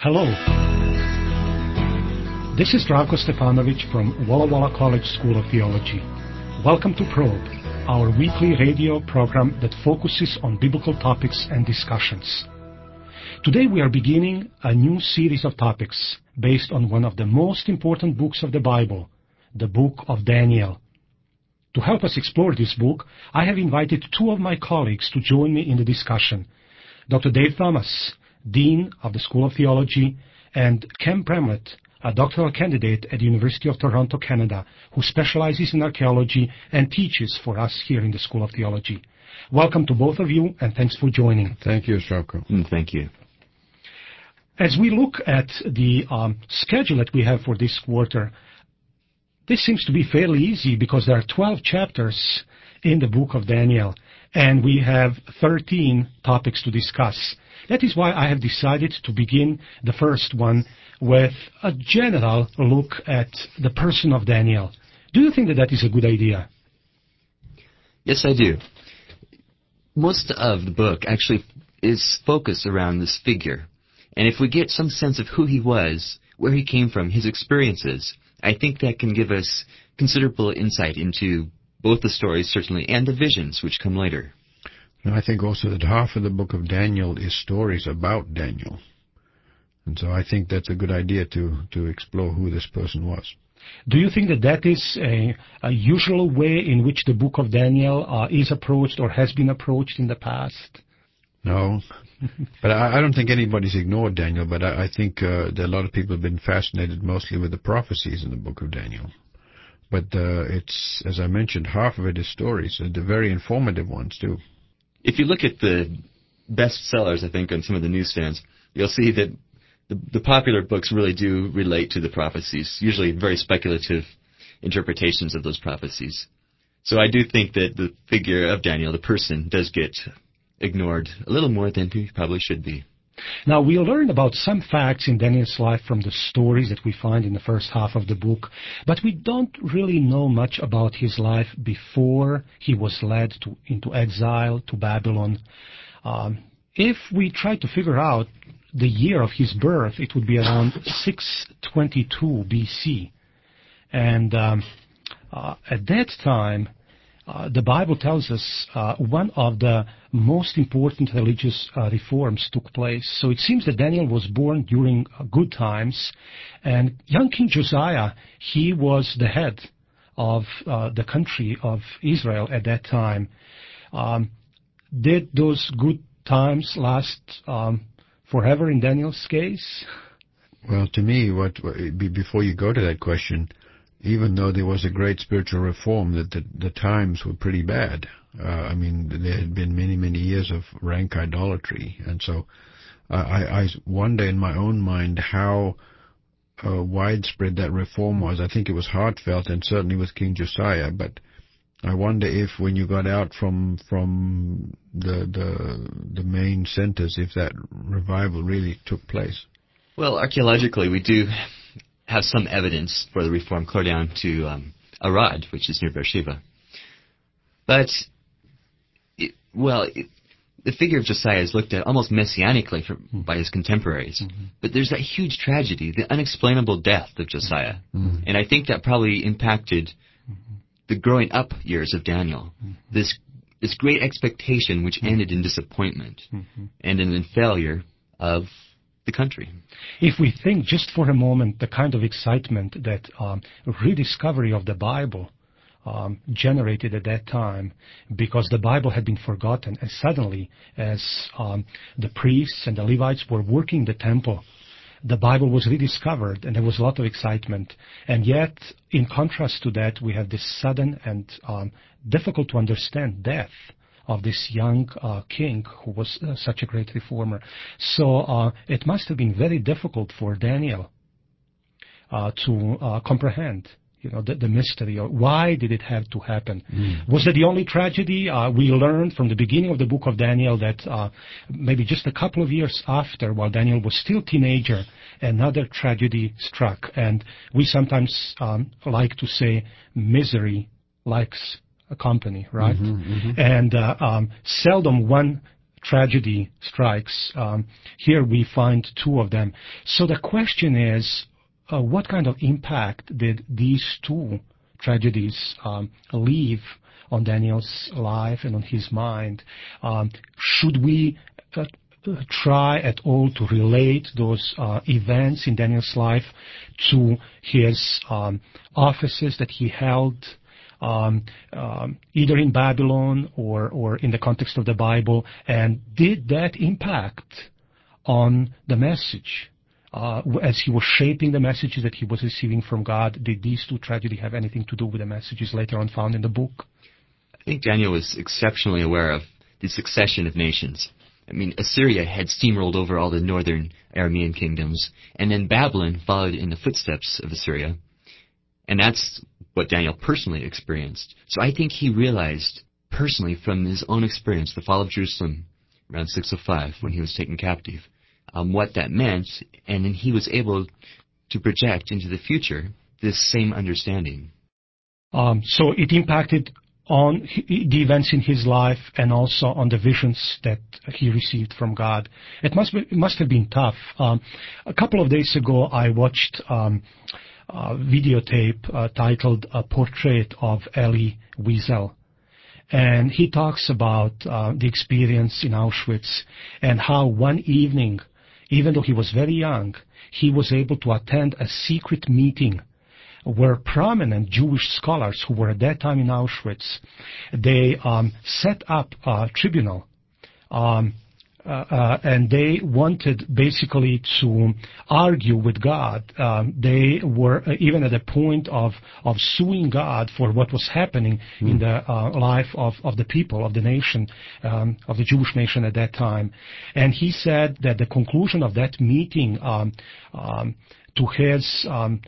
Hello. This is Zdravko Stefanovic from Walla Walla College School of Theology. Welcome to Probe, our weekly radio program that focuses on biblical topics and discussions. Today we are beginning a new series of topics based on one of the most important books of the Bible, the book of Daniel. To help us explore this book, I have invited two of my colleagues to join me in the discussion. Dr. Dave Thomas, Dean of the School of Theology, and Ken Bramlett, a doctoral candidate at the University of Toronto, Canada, who specializes in archaeology and teaches for us here in the School of Theology. Welcome to both of you, and thanks for joining. Thank you, Zdravko. Thank you. As we look at the schedule that we have for this quarter, this seems to be fairly easy because there are 12 chapters in the book of Daniel, and we have 13 topics to discuss. That is why I have decided to begin the first one with a general look at the person of Daniel. Do you think that that is a good idea? Yes, I do. Most of the book actually is focused around this figure. And if we get some sense of who he was, where he came from, his experiences, I think that can give us considerable insight into both the stories, certainly, and the visions which come later. And I think also that half of the book of Daniel is stories about Daniel. And so I think that's a good idea to explore who this person was. Do you think that that is a usual way in which the book of Daniel is approached or has been approached in the past? No. But I don't think anybody's ignored Daniel, but I think that a lot of people have been fascinated mostly with the prophecies in the book of Daniel. But it's, as I mentioned, half of it is stories, and they're very informative ones, too. If you look at the bestsellers, I think, on some of the newsstands, you'll see that the popular books really do relate to the prophecies, usually very speculative interpretations of those prophecies. So I do think that the figure of Daniel, the person, does get ignored a little more than he probably should be. Now, we'll learn about some facts in Daniel's life from the stories that we find in the first half of the book, but we don't really know much about his life before he was led into exile to Babylon. If we try to figure out the year of his birth, it would be around 622 BC. And at that time, the Bible tells us one of the most important religious reforms took place. So it seems that Daniel was born during good times, and young King Josiah, he was the head of the country of Israel at that time. Did those good times last forever in Daniel's case? Well, to me, before you go to that question, even though there was a great spiritual reform, that the times were pretty bad. I mean, there had been many, many years of rank idolatry. And so I wonder in my own mind how widespread that reform was. I think it was heartfelt, and certainly with King Josiah. But I wonder if when you got out from the main centers, if that revival really took place. Well, archaeologically, we do have some evidence for the reform clear down to Arad, which is near Beersheba. But, the figure of Josiah is looked at almost messianically by his contemporaries. Mm-hmm. But there's that huge tragedy, the unexplainable death of Josiah. Mm-hmm. And I think that probably impacted the growing up years of Daniel. Mm-hmm. This great expectation which ended in disappointment and in failure of the country. If we think just for a moment the kind of excitement that rediscovery of the Bible generated at that time, because the Bible had been forgotten, and suddenly as the priests and the Levites were working the temple, the Bible was rediscovered, and there was a lot of excitement. And yet, in contrast to that, we have this sudden and difficult to understand death of this young king who was such a great reformer. So it must have been very difficult for Daniel to comprehend, the mystery. Or why did it have to happen? Was that the only tragedy? We learned from the beginning of the book of Daniel that maybe just a couple of years after, while Daniel was still a teenager, another tragedy struck. And we sometimes like to say misery likes a company, right? And seldom one tragedy strikes. Here we find two of them. So the question is, what kind of impact did these two tragedies leave on Daniel's life and on his mind? Should we try at all to relate those events in Daniel's life to his offices that he held, either in Babylon or in the context of the Bible? And did that impact on the message? As he was shaping the messages that he was receiving from God, did these two tragedies have anything to do with the messages later on found in the book? I think Daniel was exceptionally aware of the succession of nations. I mean, Assyria had steamrolled over all the northern Aramean kingdoms, and then Babylon followed in the footsteps of Assyria. And that's what Daniel personally experienced. So I think he realized personally from his own experience, the fall of Jerusalem around 605 when he was taken captive, what that meant, and then he was able to project into the future this same understanding. So it impacted on the events in his life and also on the visions that he received from God. It must have been tough. A couple of days ago, I watched a videotape titled "A Portrait of Elie Wiesel." And he talks about the experience in Auschwitz and how one evening, even though he was very young, he was able to attend a secret meeting where prominent Jewish scholars who were at that time in Auschwitz, they set up a tribunal, and they wanted basically to argue with God. They were even at the point of suing God for what was happening in the life of the people, of the nation, of the Jewish nation at that time. And he said that the conclusion of that meeting, to his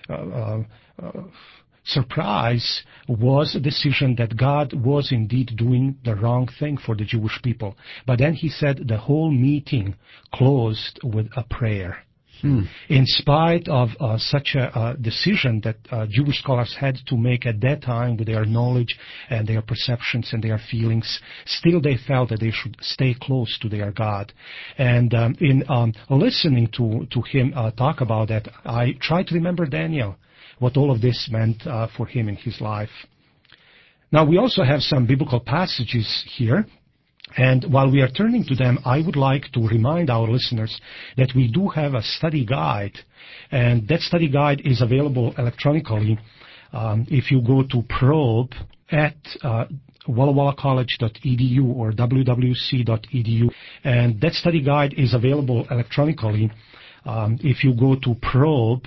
surprise, was a decision that God was indeed doing the wrong thing for the Jewish people. But then he said the whole meeting closed with a prayer. In spite of such a decision that Jewish scholars had to make at that time with their knowledge and their perceptions and their feelings, still they felt that they should stay close to their God. And in listening to him talk about that, I tried to remember Daniel, what all of this meant for him in his life. Now, we also have some biblical passages here. And while we are turning to them, I would like to remind our listeners that we do have a study guide, and that study guide is available electronically. If you go to probe at wallawalla.college.edu or wwc.edu, and that study guide is available electronically. If you go to probe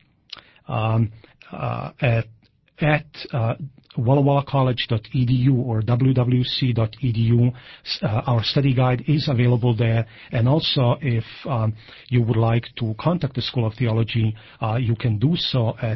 at wallawalla.college.edu or wwc.edu. Our study guide is available there. And also, if you would like to contact the School of Theology, you can do so at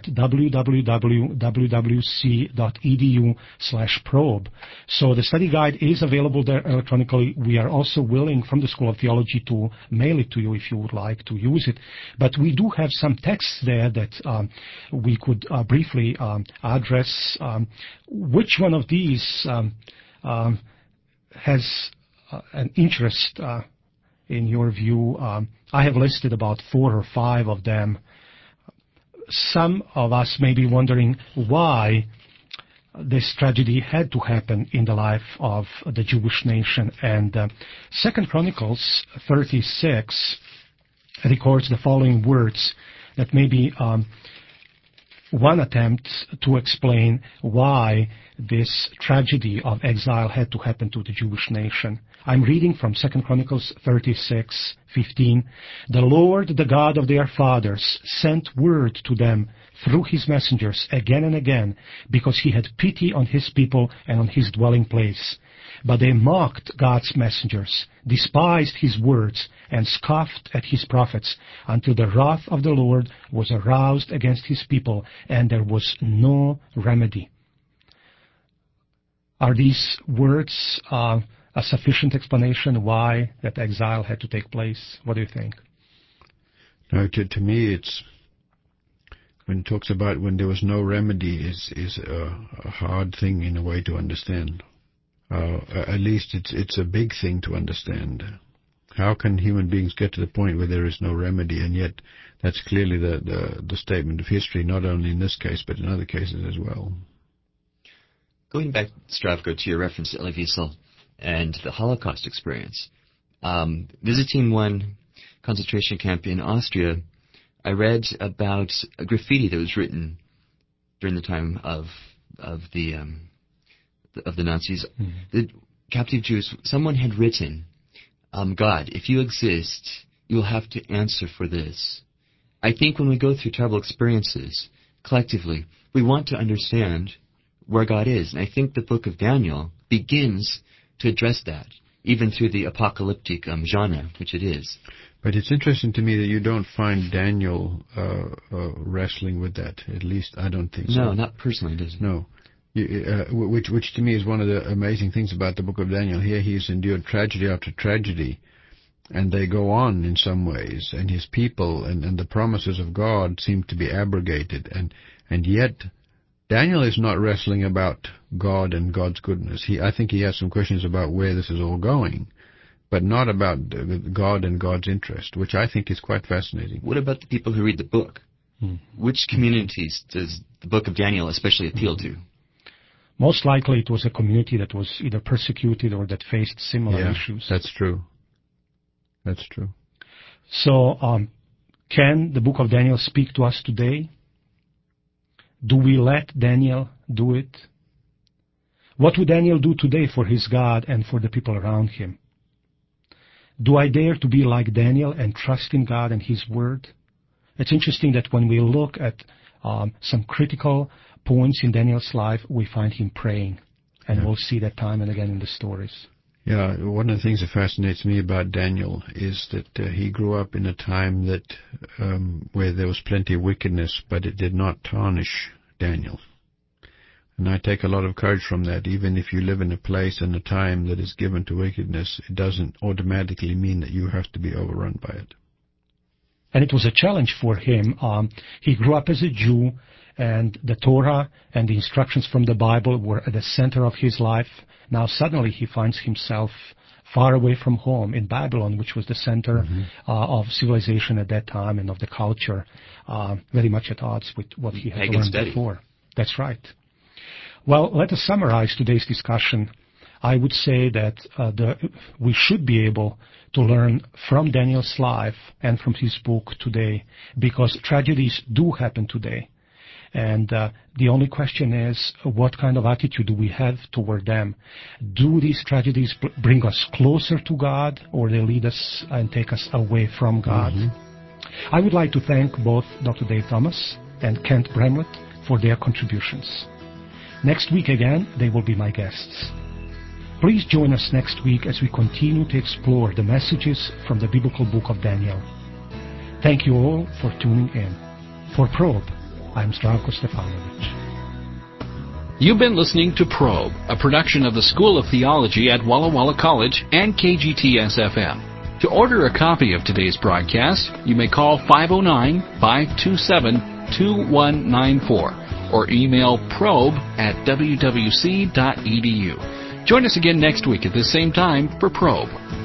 www.wwc.edu/probe. So the study guide is available there electronically. We are also willing from the School of Theology to mail it to you if you would like to use it. But we do have some texts there that we could briefly address. Which one of these has an interest in your view? I have listed about 4 or 5 of them. Some of us may be wondering why this tragedy had to happen in the life of the Jewish nation. And 2 Chronicles 36 records the following words that may be one attempt to explain why this tragedy of exile had to happen to the Jewish nation. I'm reading from 2 Chronicles 36:15. The Lord, the God of their fathers, sent word to them through his messengers again and again, because he had pity on his people and on his dwelling place. But they mocked God's messengers, despised his words, and scoffed at his prophets, until the wrath of the Lord was aroused against his people, and there was no remedy. Are these words a sufficient explanation why that exile had to take place? What do you think? No, to me, it's when it talks about when there was no remedy is a hard thing in a way to understand. at least it's a big thing to understand. How can human beings get to the point where there is no remedy? And yet, that's clearly the statement of history, not only in this case, but in other cases as well. Going back, Zdravko, to your reference to Elie Wiesel and the Holocaust experience, visiting one concentration camp in Austria, I read about a graffiti that was written during the time of the Nazis. Mm-hmm. The captive Jews, someone had written, God, if you exist, you'll have to answer for this. I think when we go through terrible experiences, collectively, we want to understand where God is. And I think the book of Daniel begins to address that, even through the apocalyptic genre, which it is. But it's interesting to me that you don't find Daniel wrestling with that. At least I don't think so. No, not personally, does it? No. Which to me is one of the amazing things about the book of Daniel. Here he's endured tragedy after tragedy, and they go on in some ways, and his people and the promises of God seem to be abrogated, and yet Daniel is not wrestling about God and God's goodness. I think he has some questions about where this is all going, but not about God and God's interest, which I think is quite fascinating. What about the people who read the book? Which communities does the book of Daniel especially appeal to? Most likely it was a community that was either persecuted or that faced similar issues. That's true. That's true. So, can the book of Daniel speak to us today? Do we let Daniel do it? What would Daniel do today for his God and for the people around him? Do I dare to be like Daniel and trust in God and His Word? It's interesting that when we look at some critical points in Daniel's life, we find him praying. And we'll see that time and again in the stories. Yeah, one of the things that fascinates me about Daniel is that he grew up in a time that where there was plenty of wickedness, but it did not tarnish Daniel. And I take a lot of courage from that. Even if you live in a place and a time that is given to wickedness, it doesn't automatically mean that you have to be overrun by it. And it was a challenge for him. He grew up as a Jew, and the Torah and the instructions from the Bible were at the center of his life. Now suddenly he finds himself far away from home in Babylon, which was the center of civilization at that time and of the culture, very much at odds with what he had learned before. That's right. Well, let us summarize today's discussion. I would say that we should be able to learn from Daniel's life and from his book today, because tragedies do happen today. And the only question is, what kind of attitude do we have toward them? Do these tragedies bring us closer to God, or they lead us and take us away from God? I would like to thank both Dr. Dave Thomas and Kent Bramlett for their contributions. Next week again, they will be my guests. Please join us next week as we continue to explore the messages from the biblical book of Daniel. Thank you all for tuning in. For Probe, I'm Zdravko Stefanovic. You've been listening to Probe, a production of the School of Theology at Walla Walla College and KGTS-FM. To order a copy of today's broadcast, you may call 509-527-2194 or email probe@wwc.edu. Join us again next week at this same time for Probe.